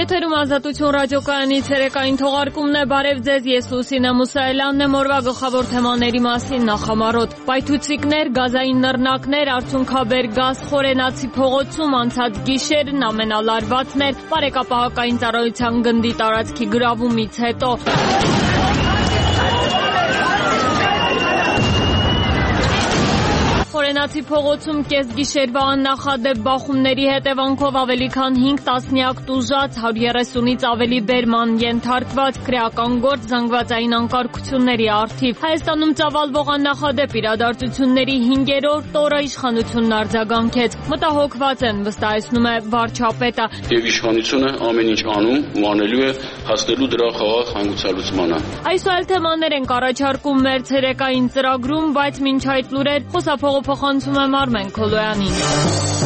Եթերում Ազատություն ռադիոկայանից երեկային թողարկումն է, բարև ձեզ, ես Լուսինե Մուսայելյանն եմ, օրվա գլխավոր թեմաների մասին նախամարոտ։ Պայթուցիկներ, գազային նռնակներ, արդյունքաբեր գազ Խորենացի փողոցում անցած գիշերն ամենալարվածն էր բարեկապահական ծառայության գնդի տարածքի գրավումից հետո։ Խորենացի փողոցում կեսգիշերվա աննախադեպ բախումների հետևանքով ավելի քան 5 տասնյակ տուժած, 130-ից ավելի բերման ենթարկված, քրեական գործ, զանգվածային անկարգությունների առթիվ։ Հայաստանում ծավալվող աննախադեպ իրադարձությունների 5-րդ օրը իշխանությունն արձագանքեց։ Մտահոգված են, վստահեցնում է վարչապետը։ Եվ իշխանությունը ամեն ինչ անում ու անելու է հասնելու դրա խաղաղ հանգուցալուծմանը։ Այսօր այլ թեմաներ ենք առաջարկում մեր ցերեկային ծրագրում, բայց մինչ այդ լուրեր փոխանցում եմ Արմեն Քոլոյանին։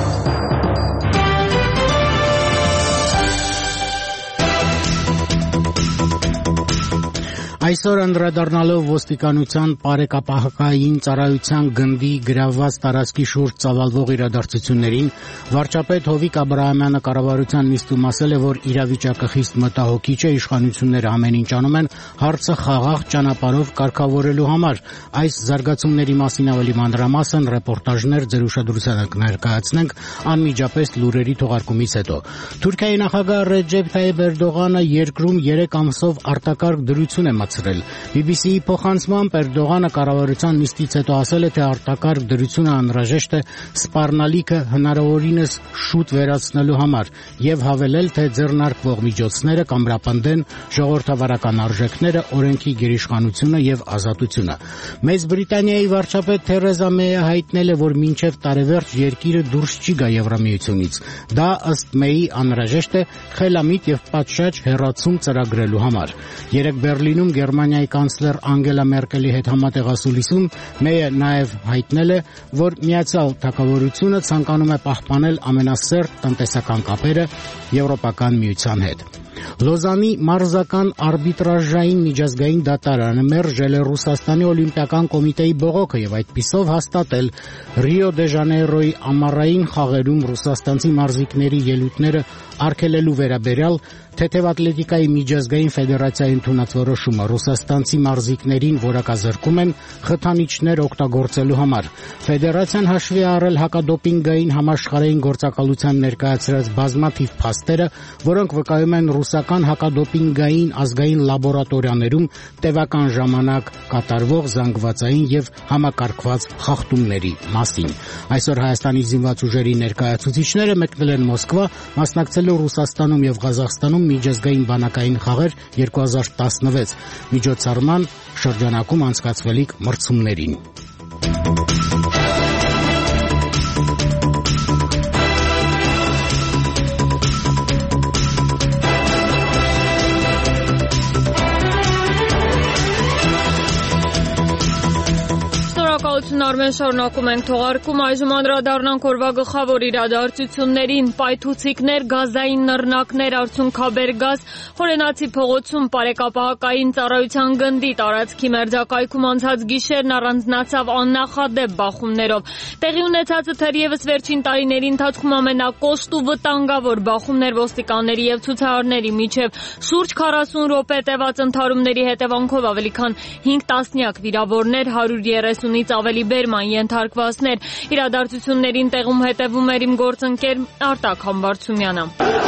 Այսօր անդրադառնալով ոստիկանության բարեկապահական ծառայության գնդի գրավված տարածքի շուրջ ծավալվող իրադարձություններին, վարչապետ Հովիկ Աբրահամյանը կառավարության նիստում ասել է, որ իրավիճակը խիստ մտահոգիչ է, իշխանությունները ամեն ինչ անում են հարցը խաղաղ ճանապարհով կարգավորելու համար։ Այս զարգացումների մասին ավելի մանրամասն ռեպորտաժներ ձեր ուշադրությանը կներկայացնենք անմիջապես լուրերի թողարկումից հետո։ Թուրքիայի նախագահ Ռեջեփ Թայիփ Էրդողանը երկրում 3 ամսով արտակարգ դրություն է BBC-ի փոխանցմամբ Էրդողանը կառավարության նիստից հետո ասել է, թե արտակարգ դրությունը անհրաժեշտ է սպառնալիքը հնարավորինս շուտ վերացնելու համար եւ հավելել, թե ձեռնարկվող միջոցները կամրապնդեն ժողովրդավարական արժեքները, օրենքի գերիշխանությունը եւ ազատությունը։ Մեծ Բրիտանիայի վարչապետ Թերեզա Մեյը հայտնել է, որ մինչեւ տարեվերջ երկիրը դուրս չի գա Եվրամիությունից։ Դա ըստ Մեյի անհրաժեշտ է խելամիտ եւ պատշաճ հեռացում ծրագրելու համար։ Երեկ Բերլինում Գերմանիայի կանցլեր Անգելա Մերկելի հետ համատեղասուլիսում Մեյը նաև հայտնել է, որ Միացյալ Թագավորությունը ցանկանում է պահպանել ամենասերտ տնտեսական կապերը Եվրոպական միության հետ։ Լոզանի մարզական արբիտրաժային միջազգային դատարանը մերժել է Ռուսաստանի օլիմպիական կոմիտեի բողոքը եւ այդպիսով հաստատել Ռիո դե Ժանեյրոյի ամառային խաղերում ռուսաստանցի մարզիկների ելույթները արգելելու վերաբերյալ թեթև ատլետիկայի միջազգային ֆեդերացիայի ընդունած որոշումը ռուսաստանցի մարզիկներին որակազրկում են խթանիչներ օգտագործելու համար։ Ֆեդերացիան հաշվի առել հակադոպինգային համաշխարհային գործակալության ներկայացրած բազմաթիվ փաստերը, որոնք վկայում են ռուսական հակադոպինգային ազգային լաբորատորիաներում տևական ժամանակ կատարվող զանգվածային եւ համակարգված խախտումների մասին։ Այսօր Հայաստանի զինված ուժերի ներկայացուցիչները մեկնել են Մոսկվա, մասնակցելու Ռուսաստանում եւ Ղազախստանում միջազգային բանակային խաղեր 2016 միջոցառման շրջանակում անցկացվելիք մրցումներին։ Արմեն, շարունակում ենք թողարկում, այժմ անդրադառնանք օրվա գլխավոր իրադարձություններին։ Պայթուցիկներ, գազային նռնակներ, արդյունքաբեր գազ Խորենացի փողոցում բարեկապահական ծառայության գնդի տարածքի մերձակայքում անցած գիշերն առանձնացավ աննախադեպ բախումներով։ Տեղի ունեցածը թերևս վերջին տարիների ընթացքում ամենակոշտ ու վտանգավոր բախումներ ոստիկանների եւ ցուցարարների միջև։ Շուրջ 40 րոպե տևած ընդհարումների հետևանքով ավելի քան 5 տասնյակ վիրավորներ, 130-ից ավելի բերման ենթարկվածներ։ Իրադարձություններին տեղում հետևում էր իմ գործընկեր Արտակ Համբարձումյանը։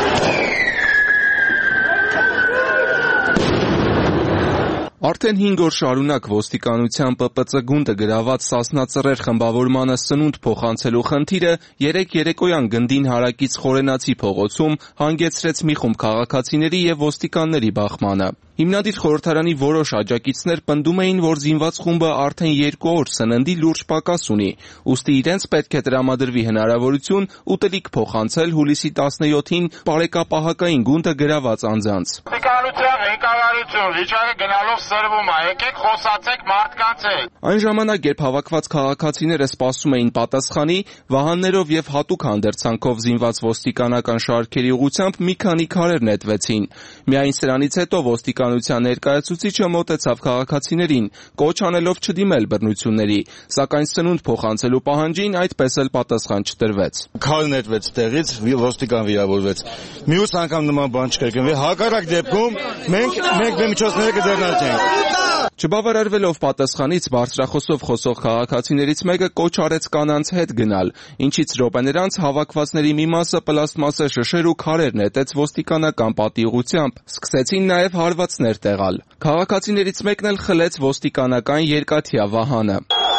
Արդեն 5 օր շարունակ ոստիկանության ՊՊՑ գունդը գրաված Սասնա Ծռեր խմբավորմանը սնունդ փոխանցելու խնդիրը երեկ երեկոյան գնդին հարակից Խորենացի փողոցում հանգեցրեց մի խումբ քաղաքացիների եւ ոստիկանների բախմանը։ Հիմնադիր խորհրդարանի որոշ աջակիցներ պնդում էին, որ զինված խումբը արդեն 2 օր սննդի լուրջ պակաս ունի, ուստի իրենց պետք է տրամադրվի հնարավորություն ուտելիք փոխանցել հուլիսի 17-ին բարեկապահական գունդը գրաված անձանց։ Ոստիկանության ղեկավարի Շնորհակալություն, վիճակը գնալով սրվում է, եկեք խոսացեք մարդկանց հետ։ Այն ժամանակ, երբ հավաքված քաղաքացիները սպասում էին պատասխանի, վահաններով եւ հատուկ հանդերձանքով զինված ոստիկանական շարքերի ուղղությամբ մի քանի քարեր նետվեցին։ Միայն սրանից հետո ոստիկանության ներկայացուցիչը մոտեցավ քաղաքացիներին, կոչ անելով չդիմել բռնությունների, սակայն սնունդ փոխանցելու պահանջին այդպես էլ պատասխան չտրվեց։ Քար նետվեց տեղից, ոստիկան վիրավորվեց։ Մյուս անգամ նման բան չկրկնվի, հակառակ դեպքում մենք մեր միջոցները կձեռնարկենք։ Չբավարարվելով պատասխանից բարձրախոսով խոսող քաղաքացիներից մեկը կոչ արեց կանանց հետ գնալ, ինչից րոպեներ անց հավաքվածների մի մասը պլաստմասե շշեր ու քարեր նետեց ոստիկանական պատի ուղղությամբ, սկսեցին նաև հարվածներ տեղալ։ Քաղաքացիներից մեկն էլ խլեց ոստիկանական երկաթյա վահանը։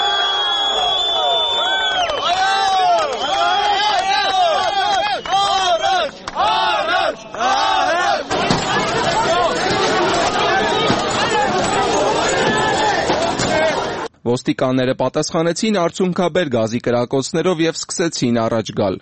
Ոստիկանները պատասխանեցին արցունքաբեր գազի կրակոցներով եւ սկսեցին առաջ գալ։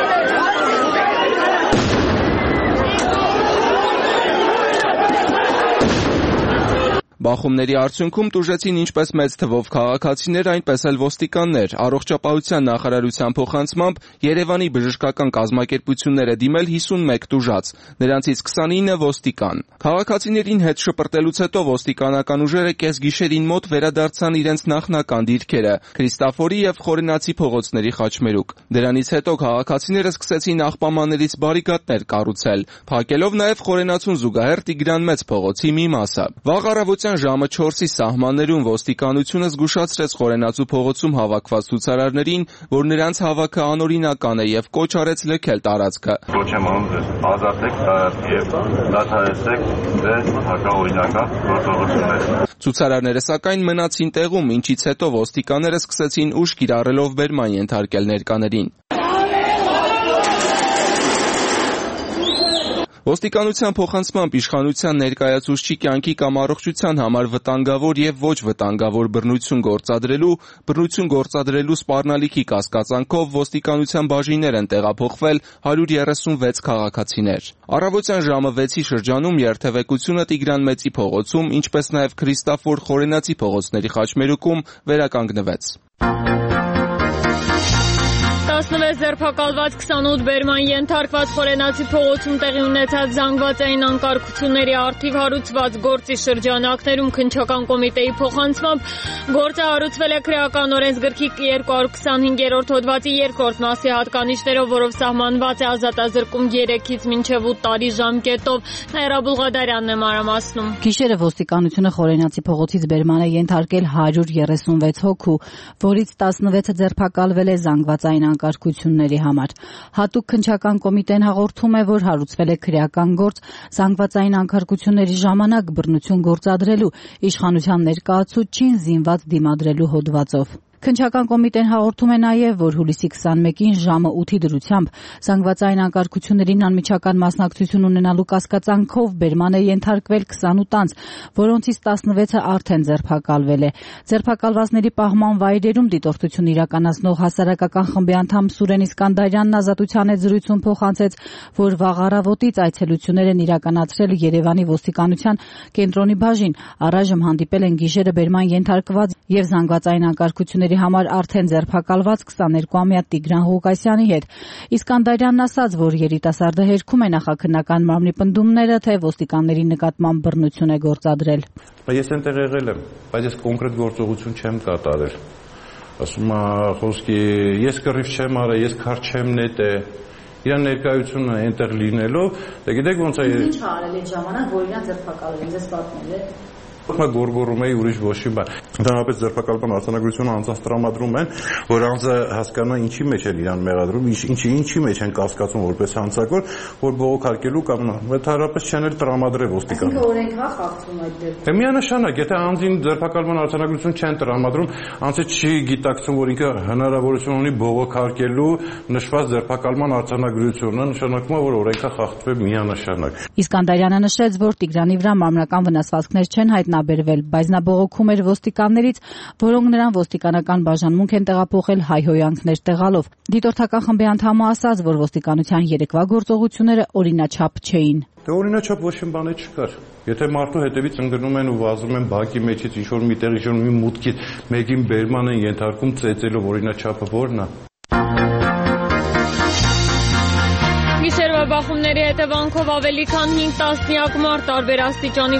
Բախումների արդյունքում տուժեցին ինչպես մեծ թվով քաղաքացիներ, այնպես էլ ոստիկաններ։ Առողջապահության նախարարության փոխանցմամբ Երևանի բժշկական կազմակերպությունները դիմել 51 տուժած, նրանցից 29-ը ոստիկան։ Քաղաքացիներին հետ շպրտելուց հետո ոստիկանական ուժերը կեսգիշերին մոտ վերադարձան իրենց նախնական դիրքերը՝ Քրիստաֆորի եւ Խորենացի փողոցների խաչմերուկ։ Դրանից հետո քաղաքացիները սկսեցին աղբամաններից բարիկադներ կառուցել, փակելով նաեւ Խորենացուն զուգահեռ Տիգրան Մեծ փողոցի մի մասը։ Վաղ առավոտյան ժամը 4-ի սահմաններում ոստիկանությունը զգուշացրեց Խորենացու փողոցում հավաքված ցուցարարներին, որ նրանց հավաքը անօրինական է եւ կոչ արեց լքել տարածքը։ Կոչ եմ անում ձեզ, ազատեք եւ դադարեցեք ձեր հակաօրինական գործողությունները։ Ցուցարարները սակայն մնացին տեղում, ինչից հետո ոստիկանները սկսեցին ուժ կիրառելով բերման ենթարկել ներկաներին։ Ոստիկանության փոխանցմամբ իշխանության ներկայացուցչի կյանքի կամ առողջության համար վտանգավոր եւ ոչ վտանգավոր բռնություն գործադրելու սպառնալիքի կասկածանքով ոստիկանության բաժիններ են տեղափոխվել 136 քաղաքացիներ։ Առավոտյան ժամը 6-ի շրջանում երթևեկությունը Տիգրան Մեծի փողոցում, ինչպես նաեւ Քրիստաֆոր Խորենացի փողոցների խաչմերուկում վերականգնվեց։ 16 ձերբակալված 28 բերման ենթարկված Խորենացի փողոցում տեղի ունեցած զանգվածային անկարգությունների առթիվ հարուցված գործի շրջանակներում քննչական կոմիտեի փոխանցմամբ գործը հարուցվել է քրեական օրենսգրքի 225-րդ հոդվածի 2-րդ մասի հատկանիշներով, որով սահմանված է ազատազրկում 3-ից մինչև 8 տարի ժամկետով։ Նաիրա Բուլղադարյանն է մանրամասնում։ Գիշերը ոստիկանությունը Խորենացի փողոցից բերման է ենթարկել 136 հոգու, որից 16-ը ձերբակալվել է զանգվածային անկարգությունների համար։ Հատուկ քննչական կոմիտեն հաղորդում է, որ հարուցվել է քրեական գործ զանգվածային անկարգությունների ժամանակ բռնություն գործադրելու իշխանության ներկայացուցչին զինված դիմադրելու հոդվածով։ Քննչական կոմիտեն հաղորդում է նաև, որ հուլիսի 21-ին ժամը 8-ի դրությամբ զանգվածային անկարգություններին անմիջական մասնակցություն ունենալու կասկածանքով բերման է ենթարկվել 28 անձ, որոնցից 16-ը արդեն ձերբակալվել է։ Ձերբակալվածների պահման վայրերում դիտորդություն իրականացնող հասարակական խմբի անդամ Սուրեն Իսկանդարյանն Ազատության հետ զրույցում փոխանցեց, որ վաղ առավոտից այցելություններ են իրականացրել Երևանի ոստիկանության կենտրոնի բաժին, առայժմ հանդիպել են գիշերը բերման ենթարկված եւ զանգվածային անկարգությունների համար արդեն ձերբակալված 22-ամյա Տիգրան Ղուկասյանի հետ։ Իսկանդարյանն ասաց, որ երիտասարդը հերքում է նախաքննական մարմնի պնդումները, թե ոստիկանների նկատմամբ բռնություն է գործադրել։ Ես այնտեղ եղել եմ, բայց ես կոնկրետ գործողություն չեմ կատարել։ Ասում է խոսքի, ես կռիվ չեմ արել, ես քար չեմ նետել։ Իրան ներկայությունը այնտեղ լինելով, դե գիտեք ոնց է։ Ինչ արել այդ ժամանակ, որ իրան ձերբակալել են, ձեզ պատմել է։ Գորգորում էի ուրիշ ոչի բան։ Ընդհանրապես ձերբակալման արձանագրությունը անձանց տրամադրում են, որ անձը հասկանա ինչի մեջ են իրան մեղադրում, ինչի մեջ են կասկածում որպես հանցագոր, որ բողոքարկելու կամ ընդհանրապես չեն էլ տրամադրել ոստիկան։ Այսինքն օրենքա խախտվում այդ դեպքում։ Միանշանակ, եթե անձին ձերբակալման արձանագրություն չեն տրամադրում, անձը չի գիտակցում, որ ինքը հնարավորություն ունի բողոքարկելու նշված ձերբակալման արձանագրությունը, նշանակում է, որ օրենքա խախտվել միանշանակ։ Իսկանդարյանը նշեց, որ Տիգրանի վրա մարմնական վնասվածքներ չեն հայտնաբերվել, բայց նա բողոքում էր ոստիկաններից, որոնք նրան ոստիկանական բաժանմունք են տեղափոխել հայհոյանքներ տեղալով։ Դիտորդական խմբի անդամը ասաց, որ ոստիկանության երեկվա գործողությունները օրինաչափ չէին։ Դե օրինաչափ ոչ մի բան չկար։ Եթե մարդու հետևից ընկնում են ու վազում են բակի մեջից ինչ-որ միտեղ ինչ-որ մի մուտքից մեկին բերման են ենթարկում ծեծելով, օրինաչափը ո՞րն է։ Գիշերվա բախումների հետևանքով ավելի քան 5 տասնյակ մարդ տարբեր աստիճանի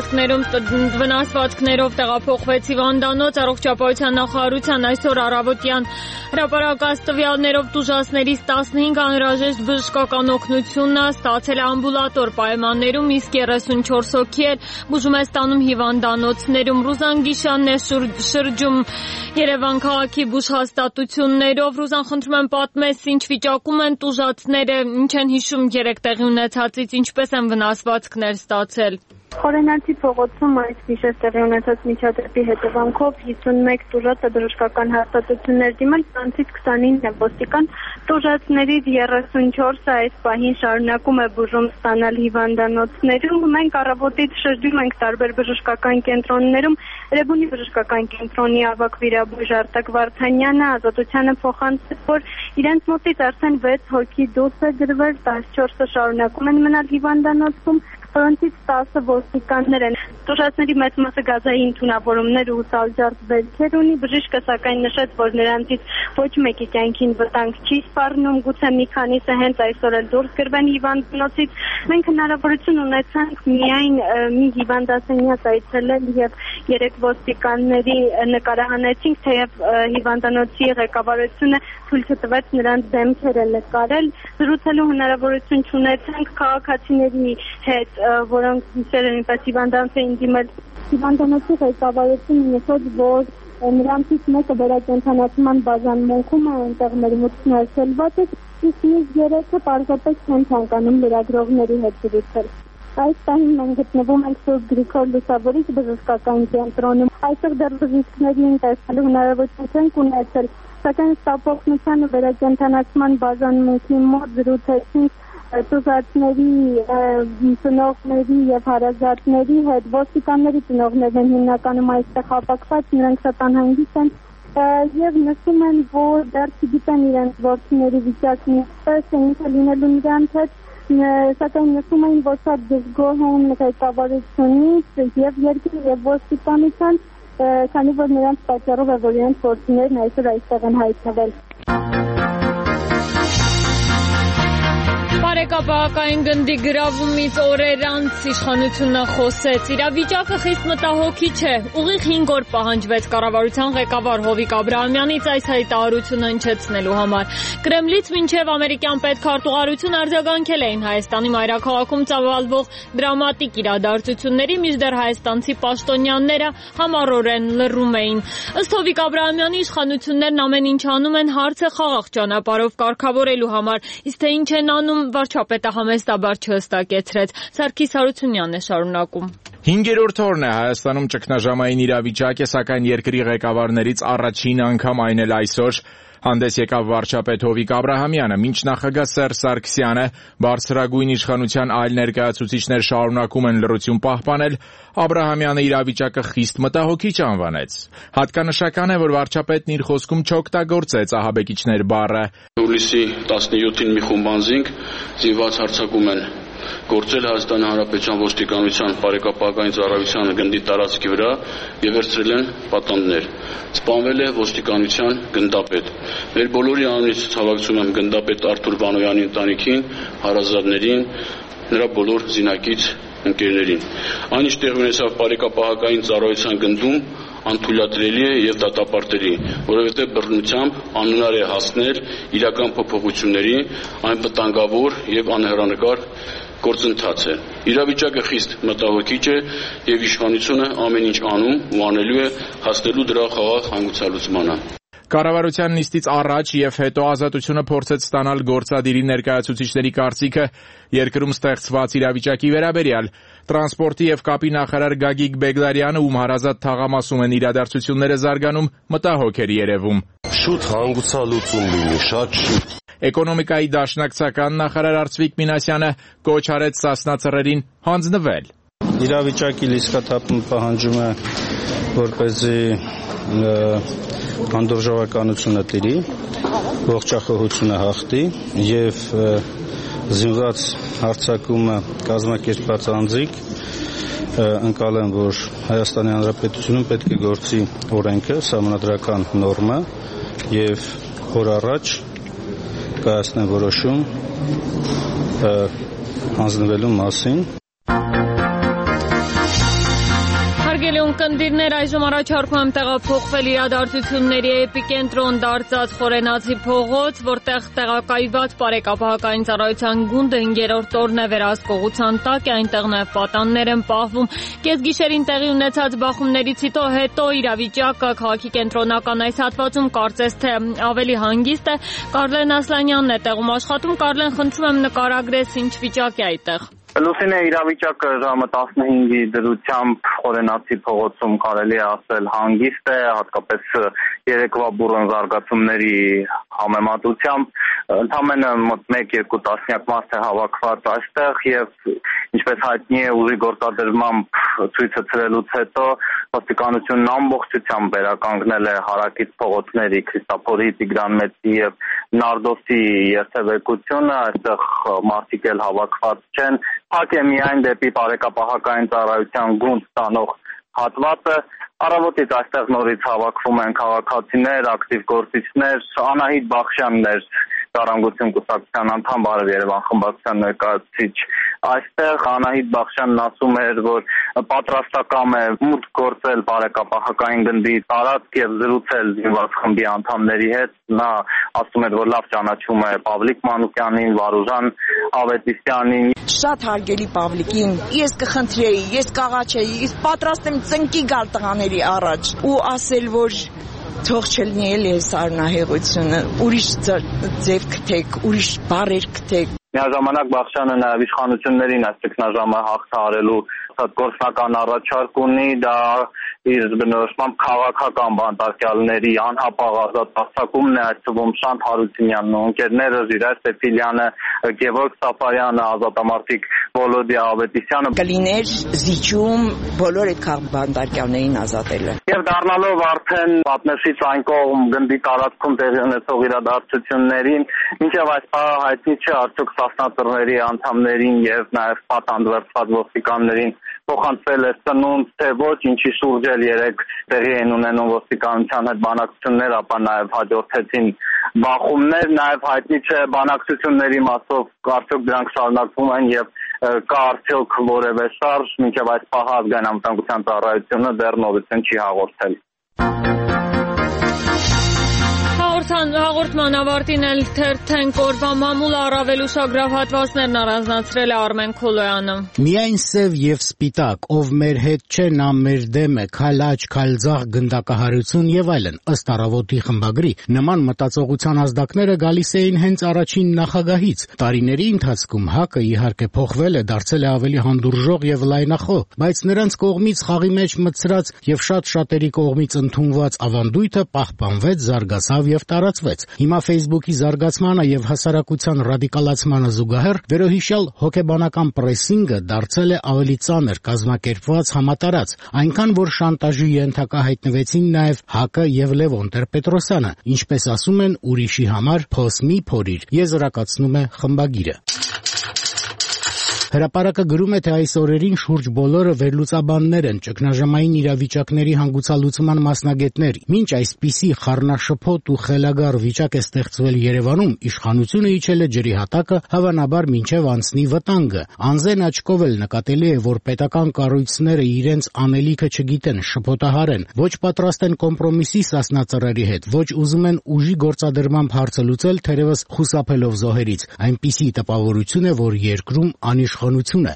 վնասվածքներով տեղափոխվեց հիվանդանոց։ Առողջապահության նախարարության այսօր առավոտյան հրապարակած տվյալներով տուժածներից 15 անհրաժեշտ բժշկական օգնություն ստացել է ամբուլատոր պայմաններում, իսկ 34 հոգի էլ բուժում է ստանում հիվանդանոցներում։ Ռուզան Գիշանն է շրջում Երևան քաղաքի բուժհաստատություններով։ Ռուզան, խնդրում եմ պատմես, ինչ վիճակում են տուժածները, ինչ են հիշում երեք տեղի ունեցածից, ինչպես են վնասվածքներ ստացել։ Խորենացի փողոցում այս գիշեր տեղի ունեցած միջադեպի հետևանքով 51 տուժածը բժշկական հաստատություններ դիմել, նրանցից 29-ը ոստիկան, տուժածներից 34-ը այս պահին շարունակում է բուժում ստանալ հիվանդանոցներում։ Մենք առավոտից շրջում ենք տարբեր բժշկական կենտրոններում, Երևանի բժշկական կենտրոնի ավագ վիրաբույժ Արտակ Վարդանյանը Ազատությանը փոխանցեց, որ իրենց մոտից արդեն 6 հոգի դուրս է գրվել, 14-ը շարունակում են մնալ հիվանդանոցում, որոնցից 10-ը ոստիկաններ են։ Տուժածների մեծ մասը գազային թունավորումներ ու սալջարդ վերքեր ունի։ Բժիշկը սակայն նշեց, որ նրանցից ոչ մեկի կյանքին վտանգ չի սպառնում, գուցե մի քանիսը հենց այսօր էլ դուրս գրվեն հիվանդանոցից։ Մենք հնարավորություն ունեցանք միայն մի հիվանդասենյակ այցելել եւ 3 ոստիկանների նկարահանեցինք, թեև հիվանդանոցի ղեկավարությունը թույլ չտվեց նրանց դեմքերը նկարել։ Զրուցելու հնարավորություն չունեցանք քաղաքացիների հետ, որոնք գիշերը նույնպես հիվանդանոց էին դիմել։ Հիվանդանոցի ղեկավարությունը նշեց, որ նրանցից մեկը վերակենդանացման բաժանմունքում է, այնտեղ մեր մուտքն այցելված է, իսկ մյուս 3-ը պարզապես չեն ցանկանում լրագրողների հետ զրուցել։ Այս պահին մենք գտնվում ենք Սուրբ Գրիգոր Լուսավորիչ բժշկական կենտրոնում։ Այստեղ դեռ բժիշկներին տեսնելու հնարավորություն չենք ունեցել, սակայն ստապօգնության ու վերակենդանացման բաժանմունքի մոտ զրուցեցինք տուժածների, ծնողների եւ հարազատների հետ։ Ոստիկանների ծնողներն են հիմնականում այստեղ հավաքված, նրանք շատ անհանգիստ են եւ նշում են, որ դեռ չգիտեն իրենց որդիների վիճակն ինչպես է, ինչ է լինելու նրանց հետ, սակայն նշում են, որ շատ դժգոհ են ղեկավարությունից եւ երկրի եւ ոստիկանության, քանի որ նրանց պատճառով է, որ իրենց որդիներն այսօր այստեղ են հայտնվել։ Բարեկապահական գնդի գրավումից օրեր անց իշխանությունը խոսեց։ Իրավիճակը խիստ մտահոգիչ է։ Ուղիղ 5 օր պահանջվեց կառավարության ղեկավար Հովիկ Աբրահամյանից այս հայտարարությունը հնչեցնելու համար։ Կրեմլից մինչև ամերիկյան պետքարտուղարություն արձագանքել էին Հայաստանի մայրաքաղաքում ծավալվող դրամատիկ իրադարձությունների, մինչդեռ հայաստանցի պաշտոնյաները համառորեն լռում էին։ Ըստ Հովիկ Աբրահամյանի, իշխանություններն ամեն ինչ անում են հարցը խաղաղ ճանապարհով կարգավորելու համար, իսկ թե ինչ են անում, վարչապետը համեստաբար չհստակեցրեց։ Սարգիս Հարությունյանն է շարունակում։ 5-րդ օրն է Հայաստանում ճգնաժամային իրավիճակ է, սակայն երկրի ղեկավարներից առաջին անգամ այն էլ այսօր հանդես եկավ վարչապետ Հովիկ Աբրահամյանը, մինչ նախագահ Սերժ Սարգսյանը, բարձրագույն իշխանության այլ ներկայացուցիչներ շարունակում են լռություն պահպանել, Աբրահամյանը իրավիճակը խիստ մտահոգիչ անվանեց։ Հատկանշական է, որ վարչապետն իր խոսքում չօգտագործեց ահաբեկիչներ բառը։ Հուլիսի 17-ին մի խումբ անձինք զինված հարձակում են գործել Հայաստանի Հանրապետության ոստիկանության բարեկապահական ծառայության գնդի տարածքի վրա եւ վերցրել են պատանդներ։ Սպանվել է ոստիկանության գնդապետ։ Մեր բոլորի անունից ցավակցում եմ գնդապետ Արթուր Վանոյանի ընտանիքին, հարազատներին, նրա բոլոր զինակից ընկերներին։ Այն ինչ տեղի ունեցավ բարեկապահական ծառայության գնդում անթույլատրելի է եւ դատապարտելի, որովհետեւ բռնությամբ անհնար է հասնել իրական փոփոխությունների, այն վտանգավոր եւ անհեռանկար գործընթաց է։ Իրավիճակը խիստ մտահոգիչ է եւ իշխանությունը ամեն ինչ անում ու անելու է հասնելու դրա խաղաղ հանգուցալուծմանը։ Կառավարության նիստից առաջ եւ հետո Ազատությունը փորձեց ստանալ գործադիրի ներկայացուցիչների կարծիքը երկրում ստեղծված իրավիճակի վերաբերյալ։ Տրանսպորտի եւ կապի նախարար Գագիկ Բեգլարյանը, ում հարազատ թաղամասում են իրադարձությունները զարգանում, մտահոգ էր երևում։ Շուտ հանգուցալուծում լինի, շատ շուտ։ Էկոնոմիկայի դաշնակցական նախարար Արծվիկ Մինասյանը կոչ արեց Սասնա ծռերին հանձնվել։ Իրավիճակի լիցքաթափում պահանջում է, որպեսզի հանդուրժողականությունը տիրի, ողջախոհությունը հաղթի եւ զինված հարձակումը կազմակերպած անձիկ ընկալեն, որ Հայաստանի Հանրապետությունում պետք է գործի օրենքը, սահմանադրական նորմը եւ օր առաջ կայացնեն որոշում հանձնվելու մասին։ Հարգելի ունկնդիրներ, այժմ առաջարկում եմ տեղափոխվել իրադարձությունների էպիկենտրոն դարձած Խորենացի փողոց, որտեղ տեղակայված Բարեկապահական ծառայության գունդը 5-րդ օրն է վերահսկողության տակ է, այնտեղ նաև պատաններ են պահվում։ Կեսգիշերին տեղի ունեցած բախումներից հետո իրավիճակը քաղաքի կենտրոնական այս հատվածում կարծես թե ավելի հանգիստ է։ Կարլեն Ասլանյանն է տեղում աշխատում։ Կարլեն, խնդրում եմ նկարագրես ինչ վիճակ է այդտեղ։ Լուսինե, իրավիճակը ժամը 15-ի դրությամբ Խորենացի փողոցում կարելի է ասել հանգիստ է, հատկապես երեկվա բուռն զարգացումների համեմատությամբ, ընդամենը մոտ 1-2 տասնյակ մարդ է հավաքված այստեղ եւ ինչպես հայտնի է ուժի գործադրմամբ ցույցը ցրելուց հետո ոստիկանությունն ամբողջությամբ վերականգնել է հարակից փողոցների Քրիստափորի, Տիգրան Մեծի եւ Նարդոսի երթևեկությունը, այստեղ մարդիկ էլ հավաքված չեն, փակ է միայն դեպի Բարեկապահական ծառայության գունդ ստանող հատվածը։ Առավոտից այստեղ նորից հավաքվում են քաղաքացիներ, ակտիվ գործիչներ, Անահիտ Բախշյանն էր Ժառանգություն կուսակցության անդամ, Բարև Երևան խմբակցության ներկայացուցիչ այստեղ։ Անահիտ Բախշյանն ասում էր, որ պատրաստակամ է մուտք գործել Բարեկապահական գնդի տարածք եւ զրուցել զինված խմբի անդամների հետ։ Նա ասում էր, որ լավ ճանաչում է Պավլիկ Մանուկյանին, Վարուժան Ավետիսյանին։ Շատ հարգելի Պավլիկին, ես կխնդրեի, ես կաղաչեի, ես պատրաստ եմ ծնկի գալ տղաների առաջ ու ասել, որ թող չլինի էլի այս արնահեղությունը, ուրիշ ձև գտեք, ուրիշ բառեր գտեք։ Միաժամանակ Բախշյանը նաև իշխանություններին այս ճգնաժամը հաղթահարելու գործնական առաջարկ ունի, դա իր բնորոշմամբ քաղաքական բանտարկյալների անհապաղ ազատացումն է, այս թվում Շանթ Հարությունյանն ու ընկերները, Ժիրայր Սեֆիլյանը, Գևորգ Սաֆարյանը, ազատամարտիկ Վոլոդիա Ավետիսյանը կլիներ զիջում բոլոր այդ քաղաքաբանտարկյալներին ազատելը։ Եվ դառնալով արդեն պատնեշից այն կողմ գնդի տարածքում տեղի ունեցող իրադարձություններին, մինչև այս պահը հայտնի չէ արդյոք սասնածռների անդամներին եւ նաեւ պատանդվերծված ոստիկաններին փոխանցվել է սնունդ, թե ոչ, ինչի շուրջ էլ երեք տեղի են ունենում ոստիկանության հետ բանակցություններ, ապա նաեւ հաջորդեցին բախումներ, նաեւ հայտնի չէ բանակցությունների մասով արդյոք դրանք շարունակվում են եւ կա արդյոք որևէ շարժ, մինչև այս պահը ազգային անվտանգության ծառայությունը դեռ նորություն չի հաղորդել։ Հաղորդման ավարտին էլ թերթենք օրվա մամուլը առավել ուշագրավ հատվածներն առանձնացրել է Արմեն Քոլոյանը։ Միայն սև եւ սպիտակ, ով մեր հետ չէ, նա մեր դեմ է, քայլաչ, քայլձախ, գնդակահարություն եւ այլն, ըստ Առավոտի խմբագրի, նման մտածողության ազդակները գալիս էին հենց առաջին նախագահից։ Տարիների ընթացքում ՀԱԿ-ը իհարկե փոխվել է, դարձել է ավելի հանդուրժող եւ լայնախոհ, բայց նրանց կողմից խաղի մեջ մտցրած եւ շատ շատերի կողմից ընդունված ավանդույթը պահպանվեց, զարգացավ եւ տարածվեց։ Հիմա Facebook-ի զարգացմանը եւ հասարակության ռադիկալացմանը զուգահեռ վերոհիշյալ հոգեբանական պրեսինգը դարձել է ավելի ծանր, կազմակերպված, համատարած, այնքան որ շանտաժի ենթակա հայտնվեցին նաեւ ՀԱԿ-ը եւ Լևոն Տեր-Պետրոսյանը, ինչպես ասում են, ուրիշի համար փոս մի փորիր, եզրակացնում է խմբագիրը։ Հրապարակը գրում է, թե այս օրերին շուրջ բոլորը վերլուծաբաններ են, ճգնաժամային իրավիճակների հանգուցալուծման մասնագետներ։ Մինչ այսպիսի խառնաշփոթ ու խելագար վիճակ է ստեղծվել Երևանում, իշխանությունը իջել է ջրի հատակը, հավանաբար մինչև անցնի վտանգը։ Անզեն աչքով էլ նկատելի է, որ պետական կառույցները իրենց անելիքը չգիտեն, շփոթահար են, ոչ պատրաստ են կոմպրոմիսի սասնածռերի հետ, ոչ ուզում են ուժի գործադրմամբ հարցը լուծել, թերևս խուսափելով զոհերից։ Այնպիսի տպավորություն է, որ երկրում անիշխանություն է։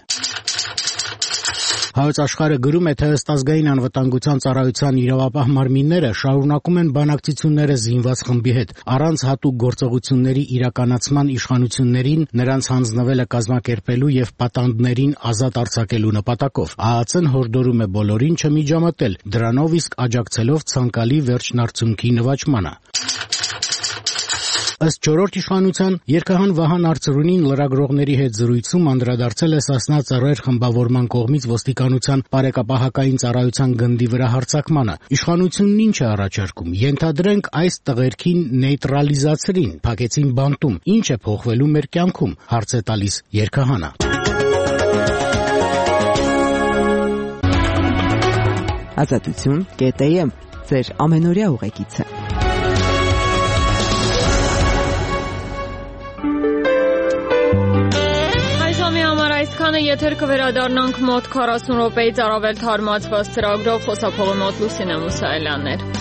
Հայոց աշխարհը գրում է, թե ըստ ազգային անվտանգության ծառայության իրավապահ մարմինները շարունակում են բանակցությունները զինված խմբի հետ, առանց հատուկ գործողությունների իրականացման իշխանություններին նրանց հանձնվելը կազմակերպելու եւ պատանդներին ազատ արձակելու նպատակով։ ԱԱՑ-ն հորդորում է բոլորին չմիջամտել, դրանով իսկ աջակցելով ցանկալի վերջնարդյունքի նվաճմանը։ Ըստ 4-րդ իշխանության Երգահան Վահան Արծրունին լրագրողների հետ զրույցում անդրադարձել է Սասնա ծռեր խմբավորման կողմից ոստիկանության բարեկապահական ծառայության գնդի վրա հարձակմանը։ Իշխանությունն ինչ է առաջարկում։ Ենթադրենք այս տղերքին նեյտրալիզացրին, փակեցին բանտում։ Ինչ է փոխվելու մեր կյանքում, հարց է տալիս Երգահանը։ Ազատություն.am ձեր ամենօրյա ուղեկիցը։ Այսքանը եթեր կվերադառնանք մոտ 40 րոպեից առավել թարմացված ծրագրով, խոսափողի մոտ Լուսինե Մուսայելյանն էր։